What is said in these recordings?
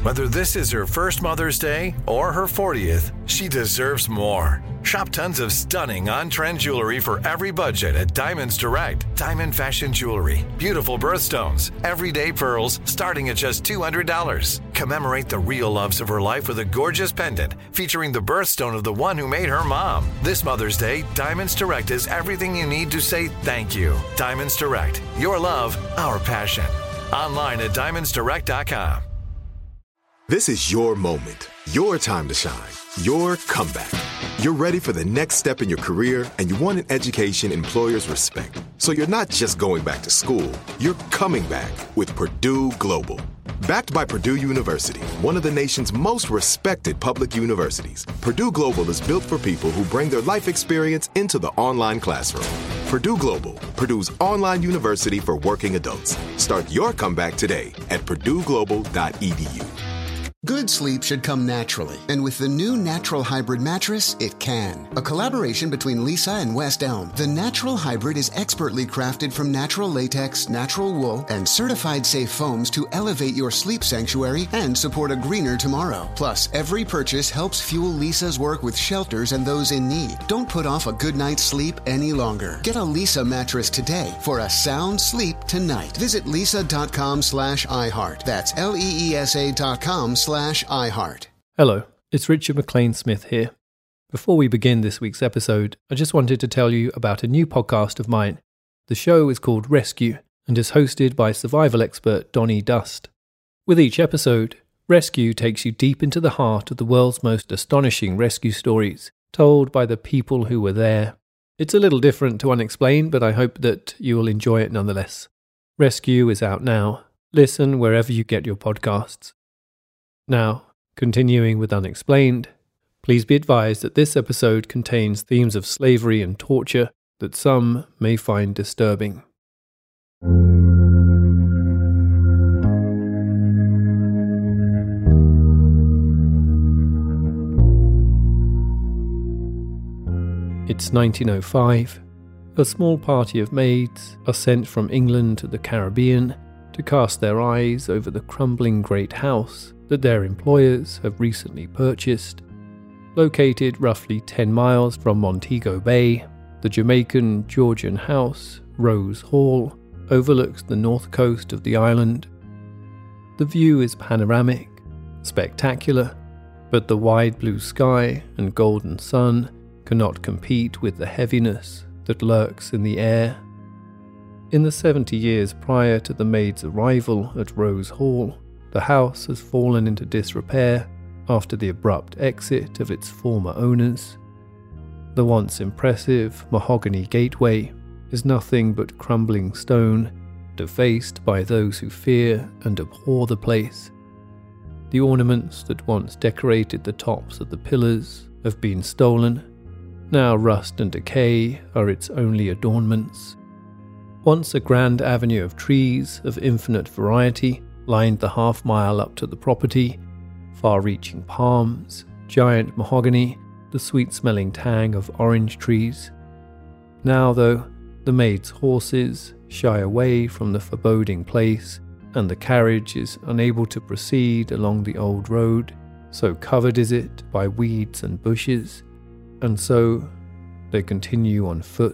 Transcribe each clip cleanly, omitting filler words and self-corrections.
Whether this is her first Mother's Day or her 40th, she deserves more. Shop tons of stunning on-trend jewelry for every budget at Diamonds Direct. Diamond fashion jewelry, beautiful birthstones, everyday pearls starting at just $200. Commemorate the real loves of her life with a gorgeous pendant featuring the birthstone of the one who made her mom. This Mother's Day, Diamonds Direct is everything you need to say thank you. Diamonds Direct, your love, our passion. Online at diamondsdirect.com. This is your moment, your time to shine, your comeback. You're ready for the next step in your career, and you want an education employers respect. So you're not just going back to school, you're coming back with Purdue Global. Backed by Purdue University, one of the nation's most respected public universities, Purdue Global is built for people who bring their life experience into the online classroom. Purdue Global, Purdue's online university for working adults. Start your comeback today at purdueglobal.edu. Good sleep should come naturally, and with the new Natural Hybrid mattress, it can. A collaboration between Lisa and West Elm, the Natural Hybrid is expertly crafted from natural latex, natural wool, and certified safe foams to elevate your sleep sanctuary and support a greener tomorrow. Plus, every purchase helps fuel Lisa's work with shelters and those in need. Don't put off a good night's sleep any longer. Get a Lisa mattress today for a sound sleep tonight. Visit lisa.com/iHeart. That's LEESA.com/iHeart. Hello, it's Richard McLean Smith here. Before we begin this week's episode, I just wanted to tell you about a new podcast of mine. The show is called Rescue and is hosted by survival expert Donnie Dust. With each episode, Rescue takes you deep into the heart of the world's most astonishing rescue stories, told by the people who were there. It's a little different to Unexplained, but I hope that you will enjoy it nonetheless. Rescue is out now. Listen wherever you get your podcasts. Now, continuing with Unexplained, please be advised that this episode contains themes of slavery and torture that some may find disturbing. It's 1905. A small party of maids are sent from England to the Caribbean to cast their eyes over the crumbling great house that their employers have recently purchased. Located roughly 10 miles from Montego Bay, the Jamaican Georgian house, Rose Hall, overlooks the north coast of the island. The view is panoramic, spectacular, but the wide blue sky and golden sun cannot compete with the heaviness that lurks in the air. In the 70 years prior to the maids' arrival at Rose Hall, the house has fallen into disrepair after the abrupt exit of its former owners. The once impressive mahogany gateway is nothing but crumbling stone, defaced by those who fear and abhor the place. The ornaments that once decorated the tops of the pillars have been stolen. Now rust and decay are its only adornments. Once a grand avenue of trees of infinite variety lined the half-mile up to the property, far-reaching palms, giant mahogany, the sweet-smelling tang of orange trees. Now, though, the maids' horses shy away from the foreboding place, and the carriage is unable to proceed along the old road, so covered is it by weeds and bushes, and so they continue on foot.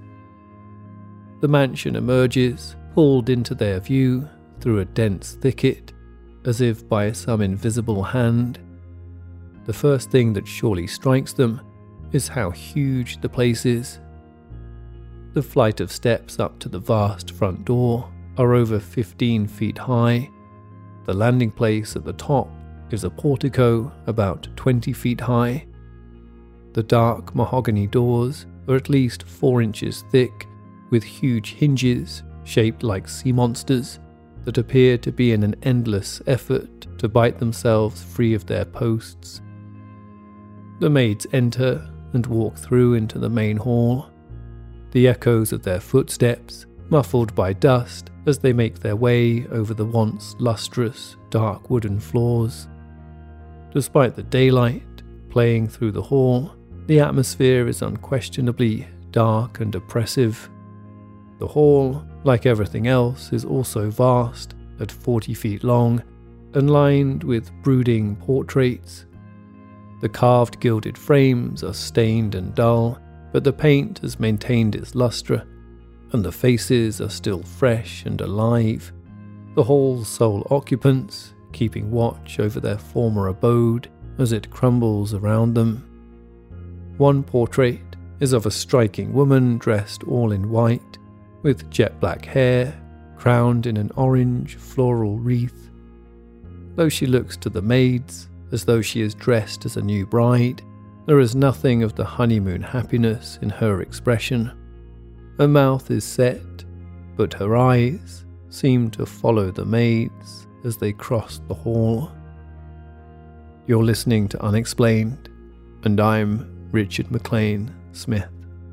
The mansion emerges, pulled into their view, through a dense thicket, as if by some invisible hand. The first thing that surely strikes them is how huge the place is. The flight of steps up to the vast front door are over 15 feet high. The landing place at the top is a portico about 20 feet high. The dark mahogany doors are at least 4 inches thick, with huge hinges shaped like sea monsters that appear to be in an endless effort to bite themselves free of their posts. The maids enter and walk through into the main hall, the echoes of their footsteps muffled by dust as they make their way over the once lustrous, dark wooden floors. Despite the daylight playing through the hall, the atmosphere is unquestionably dark and oppressive. The hall, like everything else, is also vast, at 40 feet long, and lined with brooding portraits. The carved gilded frames are stained and dull, but the paint has maintained its lustre, and the faces are still fresh and alive, the hall's sole occupants keeping watch over their former abode as it crumbles around them. One portrait is of a striking woman dressed all in white, with jet black hair, crowned in an orange floral wreath. Though she looks to the maids as though she is dressed as a new bride, there is nothing of the honeymoon happiness in her expression. Her mouth is set, but her eyes seem to follow the maids as they cross the hall. You're listening to Unexplained, and I'm Richard McLean Smith.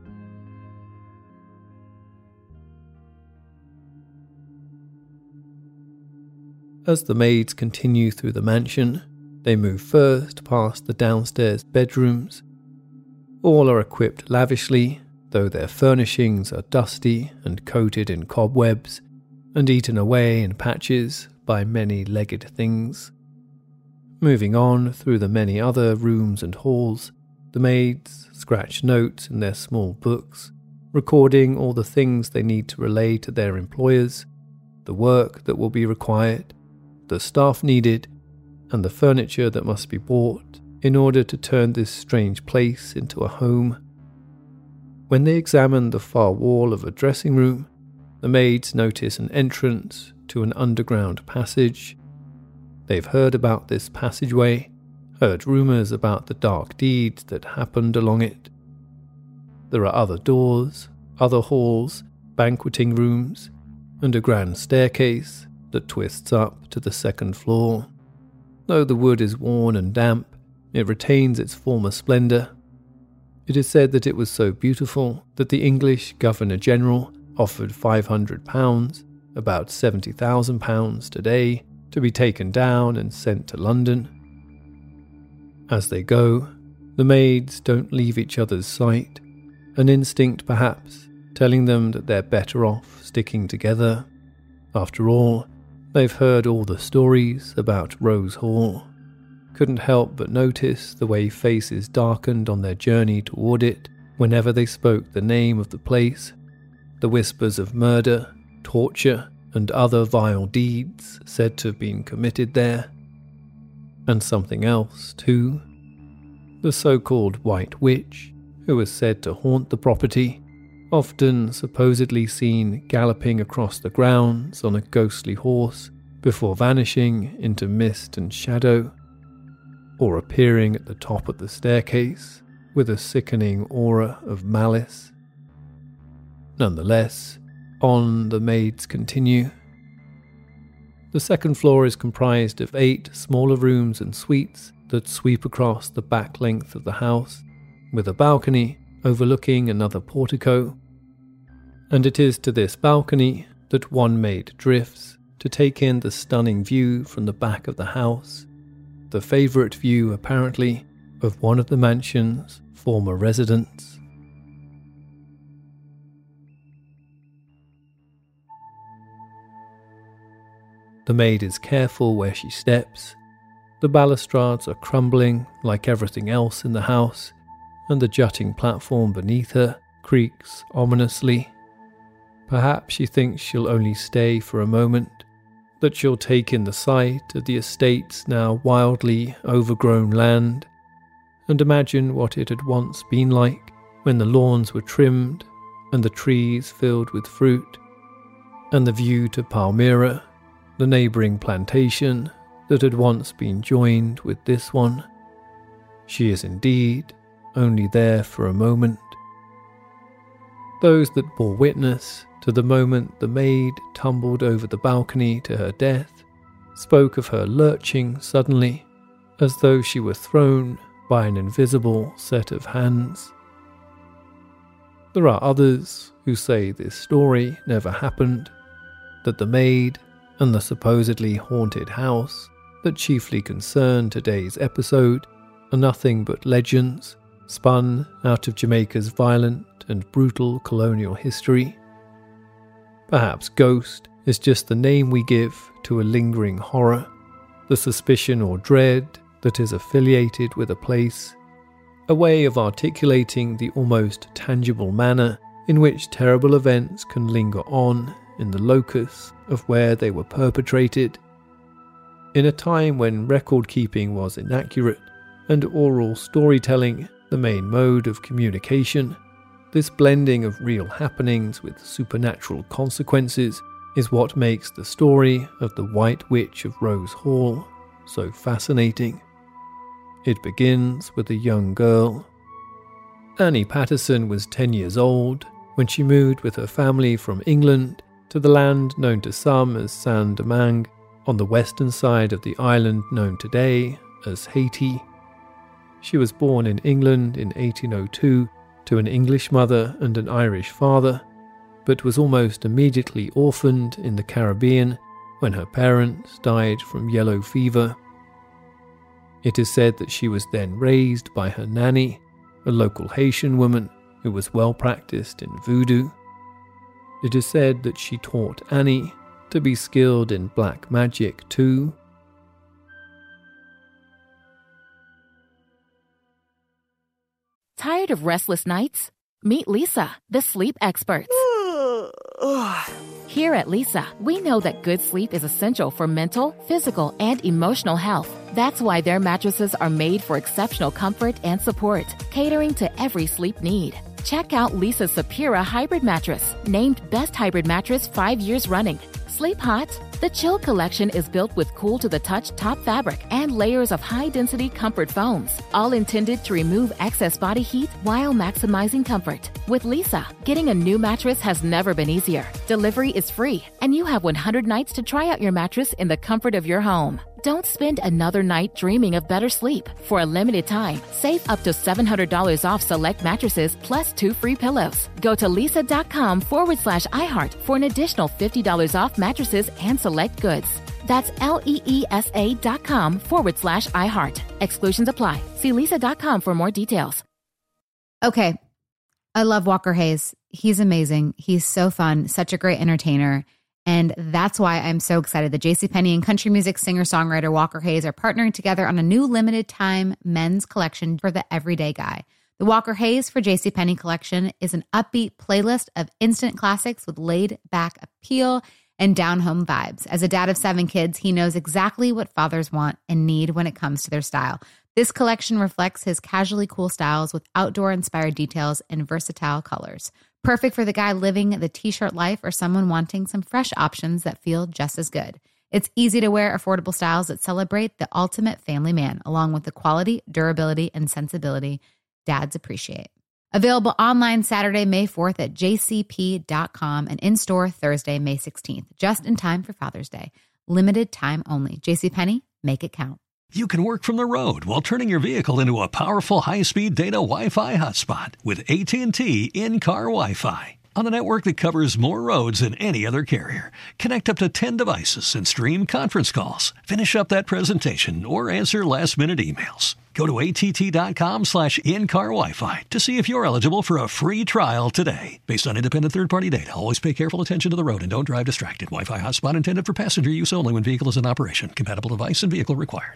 As the maids continue through the mansion, they move first past the downstairs bedrooms. All are equipped lavishly, though their furnishings are dusty and coated in cobwebs and eaten away in patches by many-legged things. Moving on through the many other rooms and halls, the maids scratch notes in their small books, recording all the things they need to relay to their employers, the work that will be required, the staff needed, and the furniture that must be bought in order to turn this strange place into a home. When they examine the far wall of a dressing room, the maids notice an entrance to an underground passage. They've heard about this passageway, heard rumours about the dark deeds that happened along it. There are other doors, other halls, banqueting rooms, and a grand staircase that twists up to the second floor. Though the wood is worn and damp, it retains its former splendour. It is said that it was so beautiful that the English Governor-General offered £500, about £70,000 today, to be taken down and sent to London. As they go, the maids don't leave each other's sight, an instinct perhaps telling them that they're better off sticking together. After all, they've heard all the stories about Rose Hall. Couldn't help but notice the way faces darkened on their journey toward it whenever they spoke the name of the place, the whispers of murder, torture, and other vile deeds said to have been committed there. And something else, too. The so-called White Witch, who was said to haunt the property, often supposedly seen galloping across the grounds on a ghostly horse before vanishing into mist and shadow, or appearing at the top of the staircase with a sickening aura of malice. Nonetheless, on the maids continue. The second floor is comprised of 8 smaller rooms and suites that sweep across the back length of the house, with a balcony overlooking another portico. And it is to this balcony that one maid drifts to take in the stunning view from the back of the house, the favourite view, apparently, of one of the mansion's former residents. The maid is careful where she steps. The balustrades are crumbling like everything else in the house, and the jutting platform beneath her creaks ominously. Perhaps she thinks she'll only stay for a moment, that she'll take in the sight of the estate's now wildly overgrown land, and imagine what it had once been like when the lawns were trimmed and the trees filled with fruit, and the view to Palmyra, the neighbouring plantation that had once been joined with this one. She is indeed only there for a moment. Those that bore witness to the moment the maid tumbled over the balcony to her death spoke of her lurching suddenly, as though she were thrown by an invisible set of hands. There are others who say this story never happened, that the maid and the supposedly haunted house that chiefly concern today's episode are nothing but legends spun out of Jamaica's violent and brutal colonial history. Perhaps ghost is just the name we give to a lingering horror, the suspicion or dread that is affiliated with a place, a way of articulating the almost tangible manner in which terrible events can linger on in the locus of where they were perpetrated. In a time when record-keeping was inaccurate and oral storytelling the main mode of communication, this blending of real happenings with supernatural consequences is what makes the story of the White Witch of Rose Hall so fascinating. It begins with a young girl. Annie Patterson was 10 years old when she moved with her family from England to the land known to some as Saint-Domingue, on the western side of the island known today as Haiti. She was born in England in 1802 to an English mother and an Irish father, but was almost immediately orphaned in the Caribbean when her parents died from yellow fever. It is said that she was then raised by her nanny, a local Haitian woman who was well practiced in voodoo. It is said that she taught Annie to be skilled in black magic too. Tired of restless nights? Meet Leesa, the sleep experts. Here at Leesa, we know that good sleep is essential for mental, physical, and emotional health. That's why their mattresses are made for exceptional comfort and support, catering to every sleep need. Check out Leesa's Sapira Hybrid Mattress, named Best Hybrid Mattress 5 years running. Sleep hot? The Chill Collection is built with cool-to-the-touch top fabric and layers of high-density comfort foams, all intended to remove excess body heat while maximizing comfort. With Leesa, getting a new mattress has never been easier. Delivery is free, and you have 100 nights to try out your mattress in the comfort of your home. Don't spend another night dreaming of better sleep. For a limited time, save up to $700 off select mattresses plus 2 free pillows. Go to leesa.com/iHeart for an additional $50 off mattresses and select goods. That's LEESA.com/iHeart. Exclusions apply. See leesa.com for more details. Okay. I love Walker Hayes. He's amazing. He's so fun, such a great entertainer. And that's why I'm so excited that JCPenney and country music singer-songwriter Walker Hayes are partnering together on a new limited-time men's collection for the everyday guy. The Walker Hayes for JCPenney collection is an upbeat playlist of instant classics with laid-back appeal and down-home vibes. As a dad of 7 kids, he knows exactly what fathers want and need when it comes to their style. This collection reflects his casually cool styles with outdoor-inspired details and versatile colors. Perfect for the guy living the t-shirt life or someone wanting some fresh options that feel just as good. It's easy to wear, affordable styles that celebrate the ultimate family man, along with the quality, durability, and sensibility dads appreciate. Available online Saturday, May 4th at jcp.com and in-store Thursday, May 16th, just in time for Father's Day. Limited time only. JCPenney, make it count. You can work from the road while turning your vehicle into a powerful high-speed data Wi-Fi hotspot with AT&T in-car Wi-Fi. On a network that covers more roads than any other carrier. Connect up to 10 devices and stream conference calls. Finish up that presentation or answer last-minute emails. Go to att.com/in-car Wi-Fi to see if you're eligible for a free trial today. Based on independent third-party data, always pay careful attention to the road and don't drive distracted. Wi-Fi hotspot intended for passenger use only when vehicle is in operation. Compatible device and vehicle required.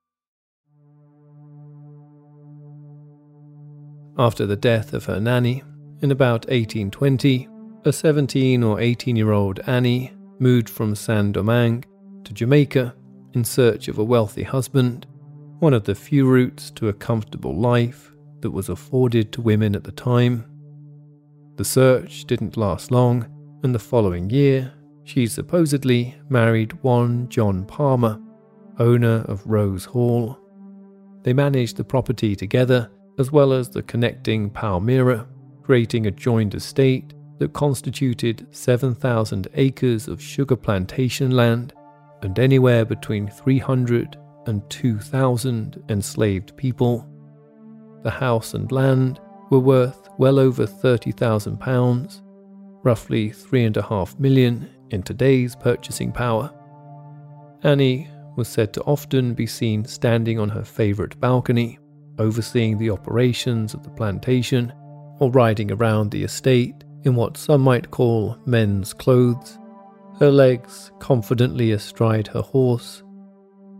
After the death of her nanny, in about 1820, a 17 or 18-year-old Annie moved from Saint-Domingue to Jamaica in search of a wealthy husband, one of the few routes to a comfortable life that was afforded to women at the time. The search didn't last long, and the following year, she supposedly married one John Palmer, owner of Rose Hall. They managed the property together, as well as the connecting Palmyra, creating a joint estate that constituted 7,000 acres of sugar plantation land and anywhere between 300 and 2,000 enslaved people. The house and land were worth well over £30,000, roughly $3.5 million in today's purchasing power. Annie was said to often be seen standing on her favourite balcony, overseeing the operations of the plantation, or riding around the estate in what some might call men's clothes, her legs confidently astride her horse.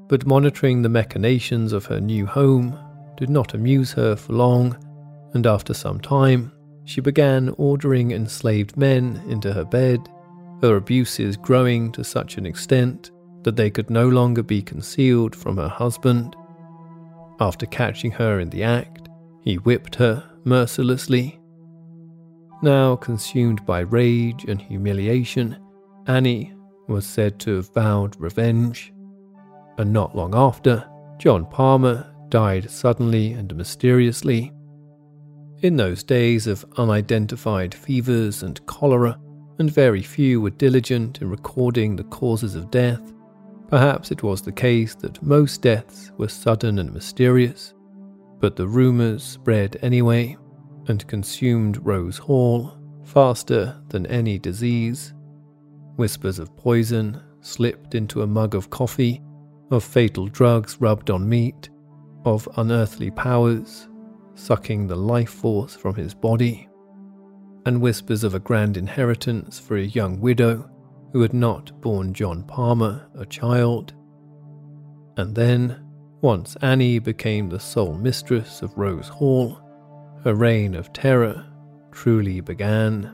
but monitoring the machinations of her new home did not amuse her for long, and after some time, she began ordering enslaved men into her bed, her abuses growing to such an extent that they could no longer be concealed from her husband. After catching her in the act, he whipped her mercilessly. Now consumed by rage and humiliation, Annie was said to have vowed revenge. And not long after, John Palmer died suddenly and mysteriously. In those days of unidentified fevers and cholera, and very few were diligent in recording the causes of death, perhaps it was the case that most deaths were sudden and mysterious, but the rumours spread anyway, and consumed Rose Hall faster than any disease. Whispers of poison slipped into a mug of coffee, of fatal drugs rubbed on meat, of unearthly powers sucking the life force from his body, and whispers of a grand inheritance for a young widow who had not borne John Palmer a child. And then, once Annie became the sole mistress of Rose Hall, her reign of terror truly began.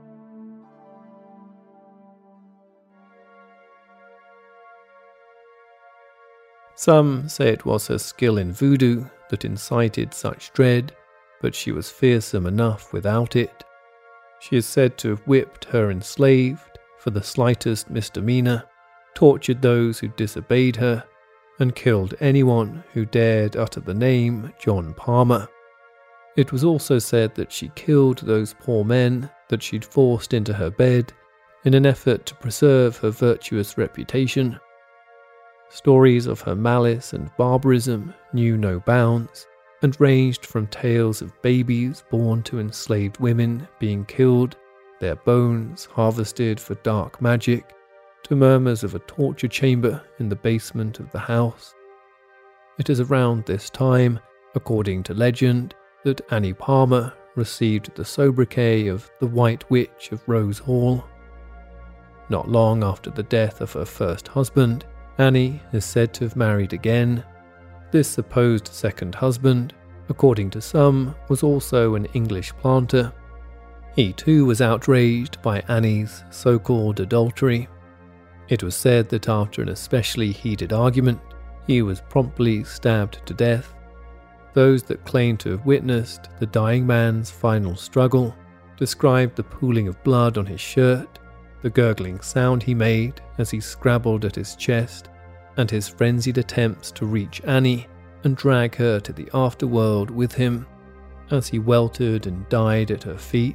Some say it was her skill in voodoo that incited such dread, but she was fearsome enough without it. She is said to have whipped her enslaved for the slightest misdemeanor, tortured those who disobeyed her, and killed anyone who dared utter the name John Palmer. It was also said that she killed those poor men that she'd forced into her bed in an effort to preserve her virtuous reputation. Stories of her malice and barbarism knew no bounds, and ranged from tales of babies born to enslaved women being killed, their bones harvested for dark magic, to murmurs of a torture chamber in the basement of the house. It is around this time, according to legend, that Annie Palmer received the sobriquet of the White Witch of Rose Hall. Not long after the death of her first husband, Annie is said to have married again. This supposed second husband, according to some, was also an English planter. He too was outraged by Annie's so-called adultery. It was said that after an especially heated argument, he was promptly stabbed to death. Those that claimed to have witnessed the dying man's final struggle described the pooling of blood on his shirt, the gurgling sound he made as he scrabbled at his chest, and his frenzied attempts to reach Annie and drag her to the afterworld with him as he weltered and died at her feet.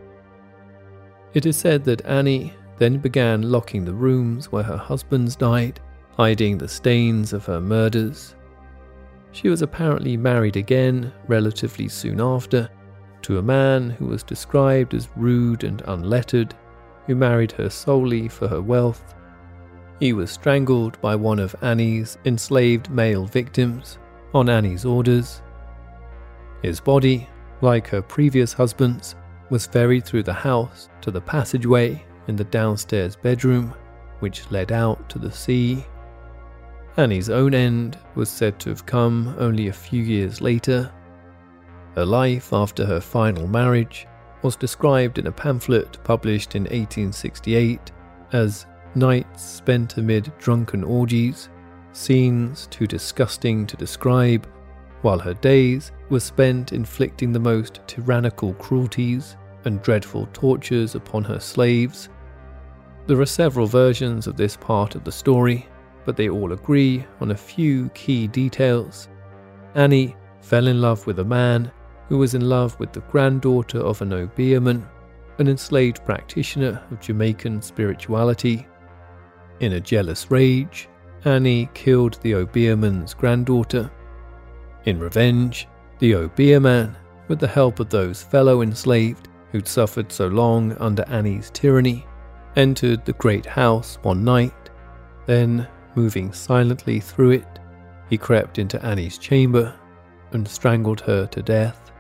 It is said that Annie then began locking the rooms where her husbands died, hiding the stains of her murders. She was apparently married again relatively soon after to a man who was described as rude and unlettered, who married her solely for her wealth. He was strangled by one of Annie's enslaved male victims on Annie's orders. His body, like her previous husband's, was ferried through the house to the passageway in the downstairs bedroom, which led out to the sea. Annie's own end was said to have come only a few years later. Her life after her final marriage was described in a pamphlet published in 1868 as nights spent amid drunken orgies, scenes too disgusting to describe, while her days were spent inflicting the most tyrannical cruelties and dreadful tortures upon her slaves. There are several versions of this part of the story, but they all agree on a few key details. Annie fell in love with a man who was in love with the granddaughter of an Obeahman, an enslaved practitioner of Jamaican spirituality. In a jealous rage, Annie killed the Obeahman's granddaughter. In revenge, the Obeahman, with the help of those fellow enslaved who'd suffered so long under Annie's tyranny, entered the great house one night. Then, moving silently through it, he crept into Annie's chamber and strangled her to death.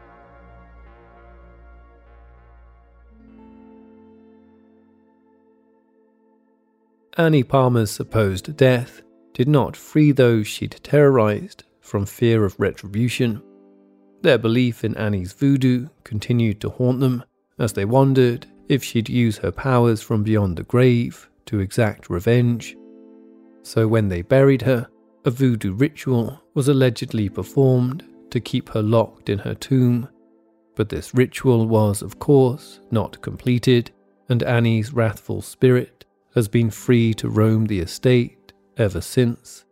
Annie Palmer's supposed death did not free those she'd terrorized from fear of retribution. Their belief in Annie's voodoo continued to haunt them as they wondered if she'd use her powers from beyond the grave to exact revenge. So when they buried her, a voodoo ritual was allegedly performed to keep her locked in her tomb, but this ritual was, of course, not completed, and Annie's wrathful spirit has been free to roam the estate ever since.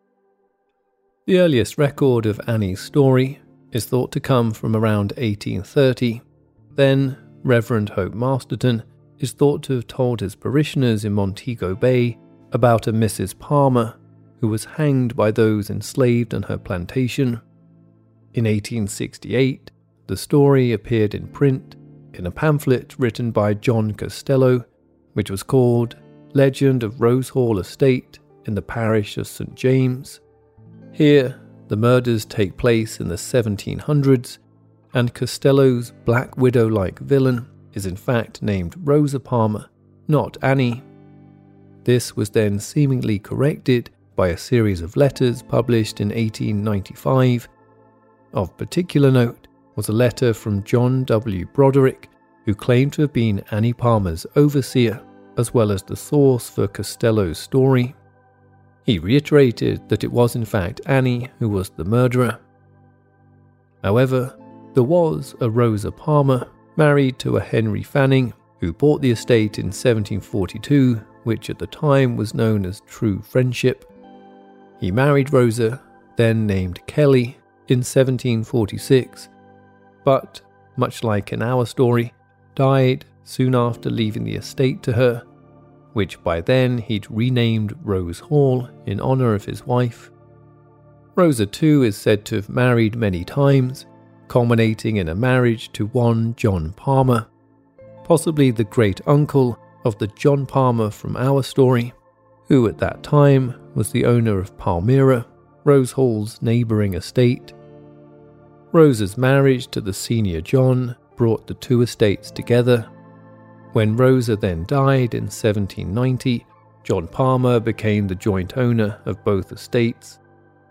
The earliest record of Annie's story is thought to come from around 1830. Then, Reverend Hope Masterton is thought to have told his parishioners in Montego Bay about a Mrs. Palmer who was hanged by those enslaved on her plantation. In 1868, the story appeared in print in a pamphlet written by John Costello, which was called Legend of Rose Hall Estate in the Parish of St. James. Here, the murders take place in the 1700s, and Costello's Black Widow-like villain is in fact named Rosa Palmer, not Annie. This was then seemingly corrected by a series of letters published in 1895. Of particular note was a letter from John W. Broderick, who claimed to have been Annie Palmer's overseer, as well as the source for Costello's story. He reiterated that it was in fact Annie who was the murderer. However, there was a Rosa Palmer, married to a Henry Fanning, who bought the estate in 1742, which at the time was known as True Friendship. He married Rosa, then named Kelly, in 1746, but, much like in our story, died soon after leaving the estate to her, which by then he'd renamed Rose Hall in honour of his wife. Rosa too is said to have married many times, culminating in a marriage to one John Palmer, possibly the great-uncle of the John Palmer from our story, who at that time was the owner of Palmyra, Rose Hall's neighbouring estate. Rosa's marriage to the senior John brought the two estates together. When Rosa then died in 1790, John Palmer became the joint owner of both estates.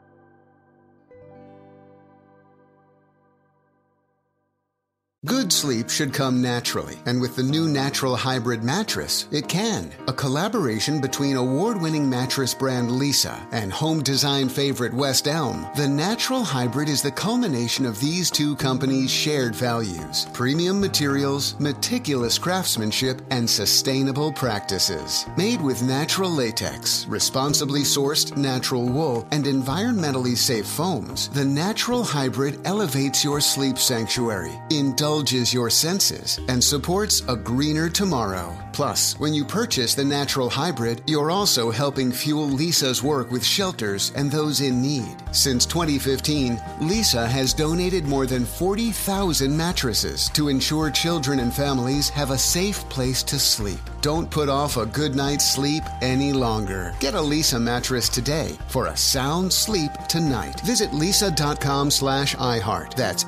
Good sleep should come naturally, and with the new Natural Hybrid mattress, it can. A collaboration between award-winning mattress brand Leesa and home design favorite West Elm, the Natural Hybrid is the culmination of these two companies' shared values: premium materials, meticulous craftsmanship, and sustainable practices. Made with natural latex, responsibly sourced natural wool, and environmentally safe foams, the Natural Hybrid elevates your sleep sanctuary, indulges your senses, and supports a greener tomorrow. Plus, when you purchase the Natural Hybrid, you're also helping fuel Leesa's work with shelters and those in need. Since 2015, Leesa has donated more than 40,000 mattresses to ensure children and families have a safe place to sleep. Don't put off a good night's sleep any longer. Get a Leesa mattress today for a sound sleep tonight. Visit leesa.com/iHeart. That's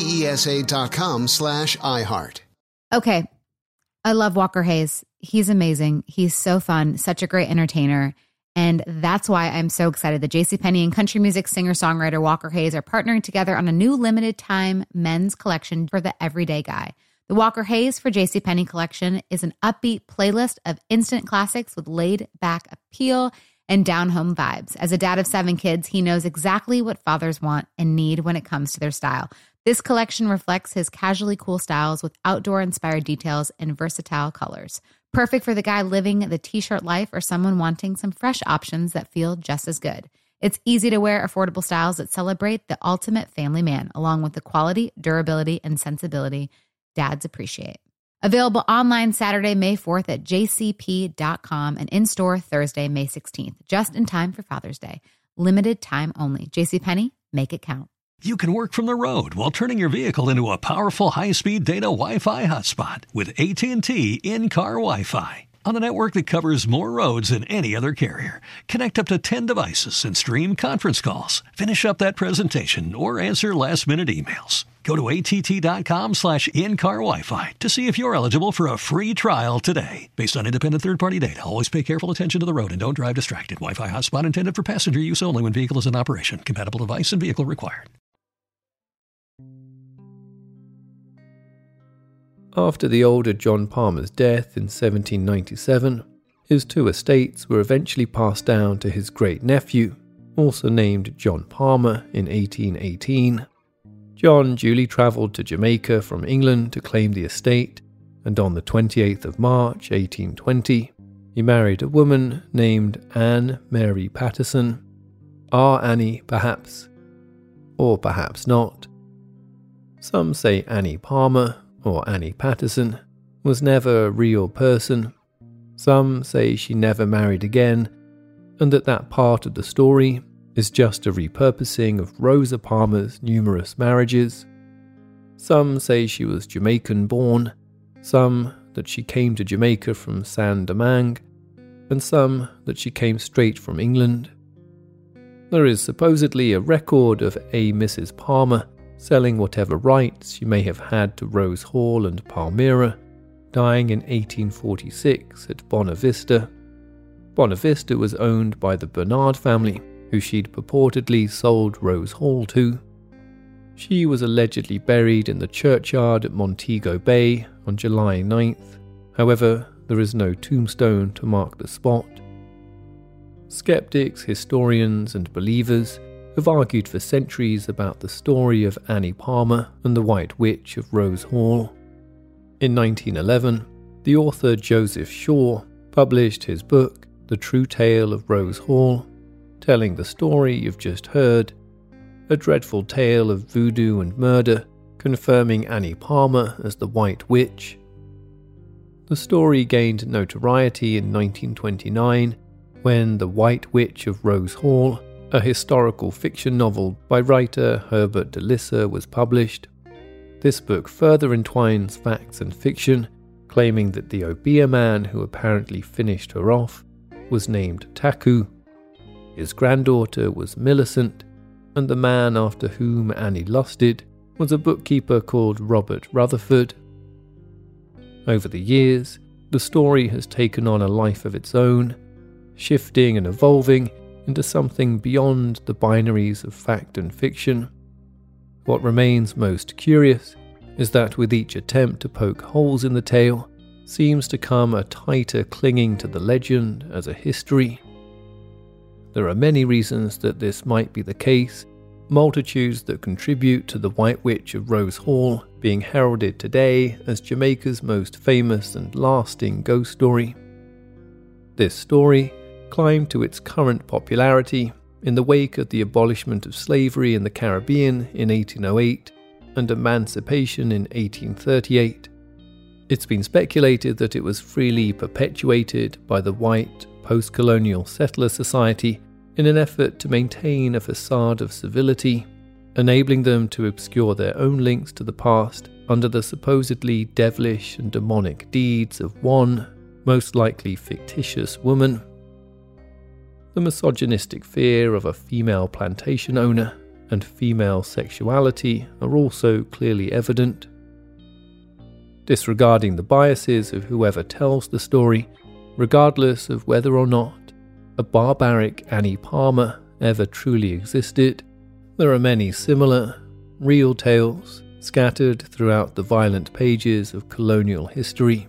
LEESA.com/iHeart. Okay, I love Walker Hayes. He's amazing. He's so fun, such a great entertainer. And that's why I'm so excited that JCPenney and country music singer-songwriter Walker Hayes are partnering together on a new limited-time men's collection for the everyday guy. The Walker Hayes for JCPenney collection is an upbeat playlist of instant classics with laid-back appeal and down-home vibes. As a dad of 7 kids, he knows exactly what fathers want and need when it comes to their style. This collection reflects his casually cool styles with outdoor-inspired details and versatile colors. Perfect for the guy living the t-shirt life or someone wanting some fresh options that feel just as good. It's easy to wear, affordable styles that celebrate the ultimate family man, along with the quality, durability, and sensibility dads appreciate. Available online Saturday, May 4th at jcp.com and in-store Thursday, May 16th, just in time for Father's Day. Limited time only. JCPenney, make it count. You can work from the road while turning your vehicle into a powerful high-speed data Wi-Fi hotspot with AT&T in-car Wi-Fi. on the network that covers more roads than any other carrier. Connect up to 10 devices and stream conference calls. Finish up that presentation or answer last-minute emails. Go to att.com/in-car Wi-Fi to see if you're eligible for a free trial today. Based on independent third-party data, always pay careful attention to the road and don't drive distracted. Wi-Fi hotspot intended for passenger use only when vehicle is in operation. Compatible device and vehicle required. After the older John Palmer's death in 1797, his 2 estates were eventually passed down to his great-nephew, also named John Palmer, in 1818. John duly travelled to Jamaica from England to claim the estate, and on the 28th of March 1820, he married a woman named Anne Mary Patterson. Our Annie, perhaps, or perhaps not. Some say Annie Palmer, or Annie Patterson, was never a real person. Some say she never married again, and that part of the story is just a repurposing of Rosa Palmer's numerous marriages. Some say she was Jamaican-born, some that she came to Jamaica from Saint-Domingue, and some that she came straight from England. There is supposedly a record of a Mrs. Palmer selling whatever rights she may have had to Rose Hall and Palmyra, dying in 1846 at Bonavista. Bonavista was owned by the Bernard family, who she'd purportedly sold Rose Hall to. She was allegedly buried in the churchyard at Montego Bay on July 9th. However, there is no tombstone to mark the spot. Skeptics, historians, and believers have argued for centuries about the story of Annie Palmer and the White Witch of Rose Hall. In 1911, the author Joseph Shaw published his book, The True Tale of Rose Hall, telling the story you've just heard, a dreadful tale of voodoo and murder, confirming Annie Palmer as the White Witch. The story gained notoriety in 1929 when The White Witch of Rose Hall, a historical fiction novel by writer Herbert de Lisser, was published. This book further entwines facts and fiction, claiming that the Obeah man who apparently finished her off was named Taku. His granddaughter was Millicent, and the man after whom Annie lusted was a bookkeeper called Robert Rutherford. Over the years, the story has taken on a life of its own, shifting and evolving into something beyond the binaries of fact and fiction. What remains most curious is that with each attempt to poke holes in the tale, seems to come a tighter clinging to the legend as a history. There are many reasons that this might be the case, multitudes that contribute to the White Witch of Rose Hall being heralded today as Jamaica's most famous and lasting ghost story. This story climbed to its current popularity in the wake of the abolishment of slavery in the Caribbean in 1808 and emancipation in 1838. It's been speculated that it was freely perpetuated by the white post-colonial settler society in an effort to maintain a facade of civility, enabling them to obscure their own links to the past under the supposedly devilish and demonic deeds of one, most likely fictitious woman. The misogynistic fear of a female plantation owner and female sexuality are also clearly evident. Disregarding the biases of whoever tells the story, regardless of whether or not a barbaric Annie Palmer ever truly existed, there are many similar, real tales scattered throughout the violent pages of colonial history.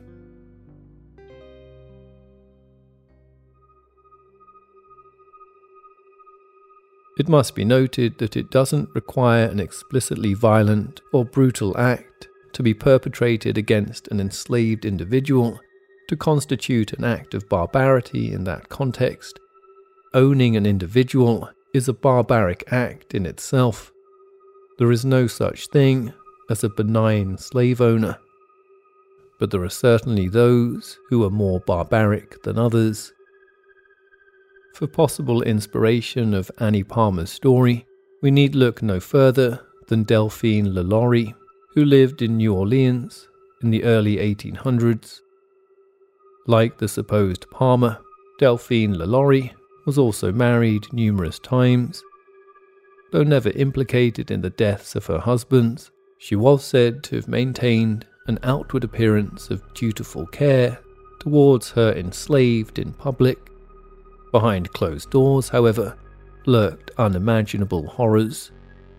It must be noted that it doesn't require an explicitly violent or brutal act to be perpetrated against an enslaved individual to constitute an act of barbarity in that context. Owning an individual is a barbaric act in itself. There is no such thing as a benign slave owner. But there are certainly those who are more barbaric than others. For possible inspiration of Annie Palmer's story, we need look no further than Delphine LaLaurie, who lived in New Orleans in the early 1800s. Like the supposed Palmer, Delphine Lalaurie was also married numerous times. Though never implicated in the deaths of her husbands, she was said to have maintained an outward appearance of dutiful care towards her enslaved in public. Behind closed doors, however, lurked unimaginable horrors.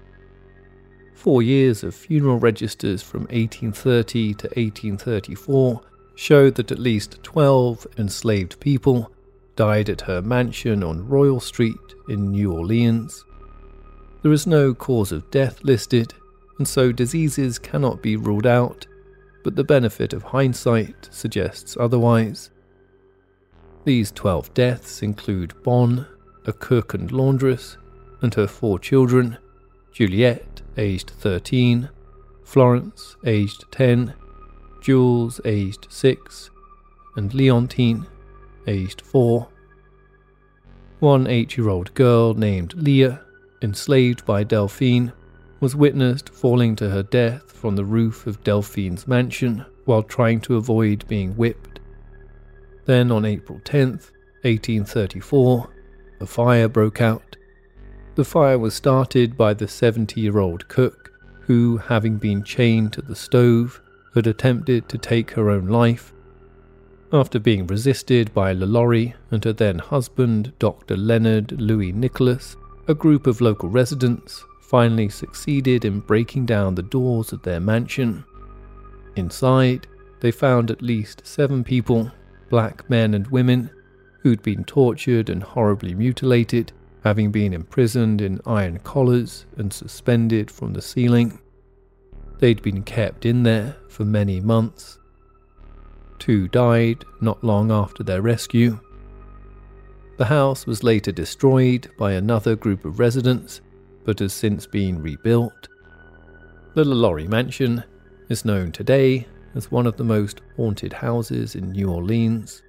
4 years of funeral registers from 1830 to 1834 showed that at least 12 enslaved people died at her mansion on Royal Street in New Orleans. There is no cause of death listed, and so diseases cannot be ruled out, but the benefit of hindsight suggests otherwise. These 12 deaths include Bonne, a cook and laundress, and her 4 children, Juliette, aged 13, Florence, aged 10, Jules, aged 6, and Leontine, aged 4. One 8-year-old girl named Leah, enslaved by Delphine, was witnessed falling to her death from the roof of Delphine's mansion while trying to avoid being whipped. Then on April 10th, 1834, a fire broke out. The fire was started by the 70-year-old cook who, having been chained to the stove, had attempted to take her own life. After being resisted by Lalaurie and her then husband, Dr. Leonard Louis Nicholas, a group of local residents finally succeeded in breaking down the doors of their mansion. Inside, they found at least 7 people, black men and women, who'd been tortured and horribly mutilated, having been imprisoned in iron collars and suspended from the ceiling. They'd been kept in there for many months. 2 died not long after their rescue. The house was later destroyed by another group of residents, but has since been rebuilt. The Lalaurie Mansion is known today as one of the most haunted houses in New Orleans.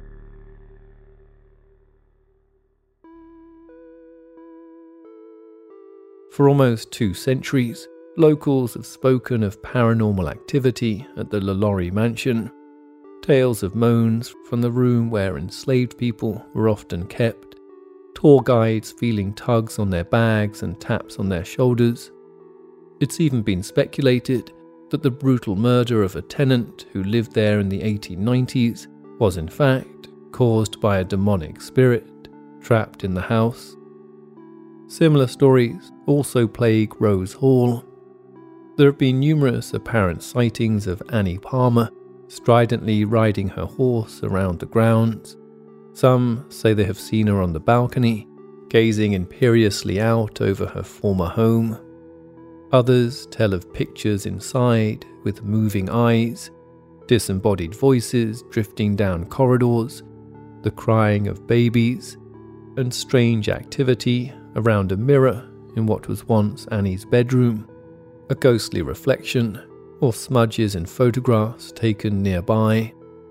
For almost 2 centuries, locals have spoken of paranormal activity at the Lalaurie Mansion. Tales of moans from the room where enslaved people were often kept, tour guides feeling tugs on their bags and taps on their shoulders. It's even been speculated that the brutal murder of a tenant who lived there in the 1890s was in fact caused by a demonic spirit trapped in the house. Similar stories also plague Rose Hall. There have been numerous apparent sightings of Annie Palmer stridently riding her horse around the grounds. Some say they have seen her on the balcony, gazing imperiously out over her former home. Others tell of pictures inside with moving eyes, disembodied voices drifting down corridors, the crying of babies, and strange activity around a mirror in what was once Annie's bedroom, a ghostly reflection, or smudges in photographs taken nearby.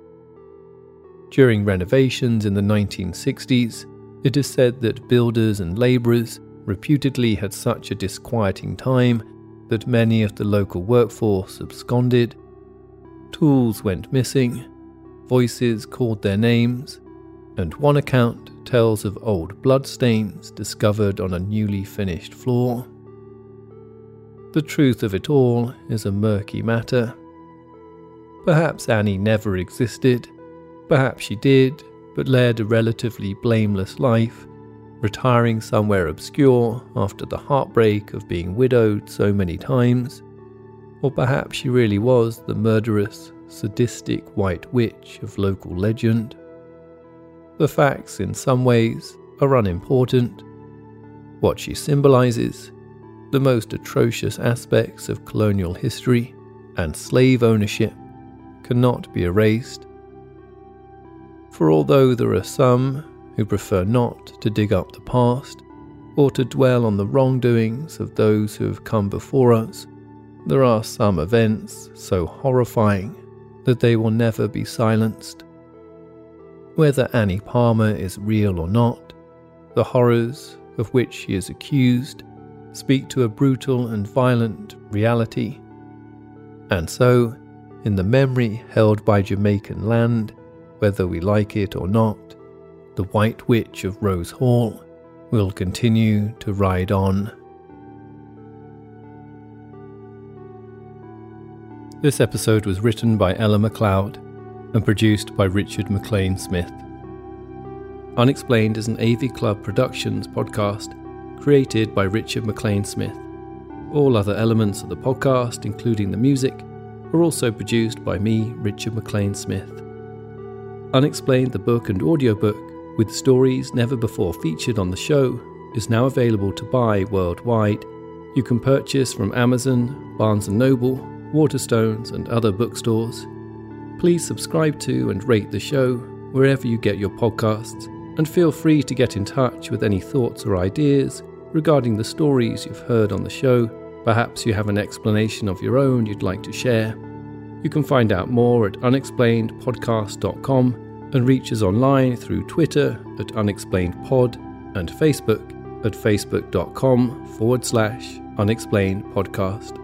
During renovations in the 1960s, it is said that builders and labourers reputedly had such a disquieting time that many of the local workforce absconded. Tools went missing, voices called their names, and one account tells of old bloodstains discovered on a newly finished floor. The truth of it all is a murky matter. Perhaps Annie never existed, perhaps she did, but led a relatively blameless life, retiring somewhere obscure after the heartbreak of being widowed so many times. Or perhaps she really was the murderous, sadistic white witch of local legend. The facts, in some ways, are unimportant. What she symbolizes, the most atrocious aspects of colonial history and slave ownership, cannot be erased. For although there are some who prefer not to dig up the past or to dwell on the wrongdoings of those who have come before us, there are some events so horrifying that they will never be silenced. Whether Annie Palmer is real or not, the horrors of which she is accused speak to a brutal and violent reality. And so, in the memory held by Jamaican land, whether we like it or not, the White Witch of Rose Hall will continue to ride on. This episode was written by Ella MacLeod and produced by Richard McLean Smith. Unexplained is an AV Club Productions podcast created by Richard McLean Smith. All other elements of the podcast, including the music, are also produced by me, Richard McLean Smith. Unexplained, the book and audiobook, with stories never before featured on the show, is now available to buy worldwide. You can purchase from Amazon, Barnes & Noble, Waterstones and other bookstores. Please subscribe to and rate the show wherever you get your podcasts, and feel free to get in touch with any thoughts or ideas regarding the stories you've heard on the show. Perhaps you have an explanation of your own you'd like to share. You can find out more at unexplainedpodcast.com and reach us online through Twitter at unexplainedpod and Facebook at facebook.com/unexplainedpodcast.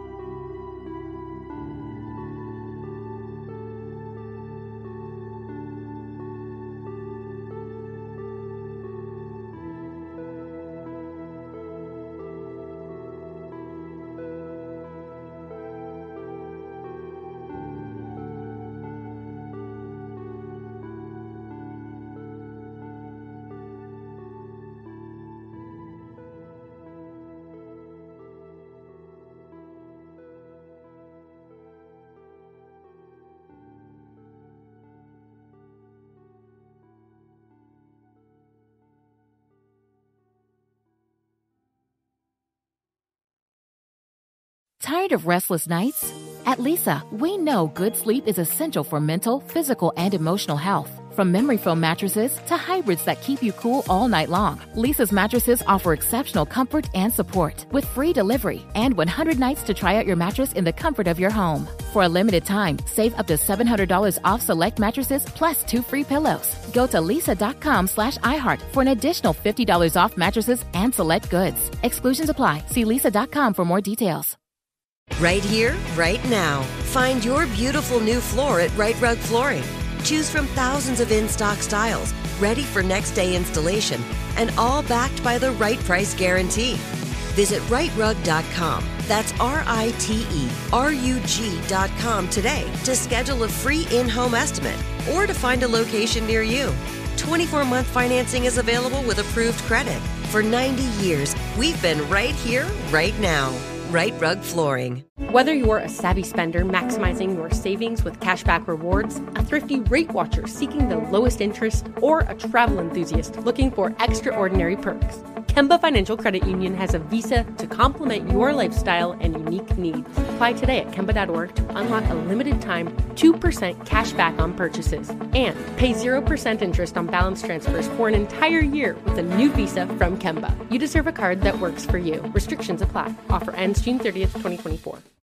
Tired of restless nights? At Leesa, we know good sleep is essential for mental, physical, and emotional health. From memory foam mattresses to hybrids that keep you cool all night long, Leesa's mattresses offer exceptional comfort and support with free delivery and 100 nights to try out your mattress in the comfort of your home. For a limited time, save up to $700 off select mattresses plus 2 free pillows. Go to leesa.com/iHeart for an additional $50 off mattresses and select goods. Exclusions apply. See leesa.com for more details. Right here, right now. Find your beautiful new floor at Right Rug Flooring. Choose from thousands of in-stock styles, ready for next day installation, and all backed by the right price guarantee. Visit rightrug.com. That's RITERUG.com today to schedule a free in-home estimate or to find a location near you. 24-month financing is available with approved credit. For 90 years, we've been right here, right now. Right Rug Flooring. Whether you're a savvy spender maximizing your savings with cashback rewards, a thrifty rate watcher seeking the lowest interest, or a travel enthusiast looking for extraordinary perks, Kemba Financial Credit Union has a visa to complement your lifestyle and unique needs. Apply today at Kemba.org to unlock a limited time 2% cash back on purchases and pay 0% interest on balance transfers for an entire year with a new visa from Kemba. You deserve a card that works for you. Restrictions apply. Offer ends June 30th, 2024.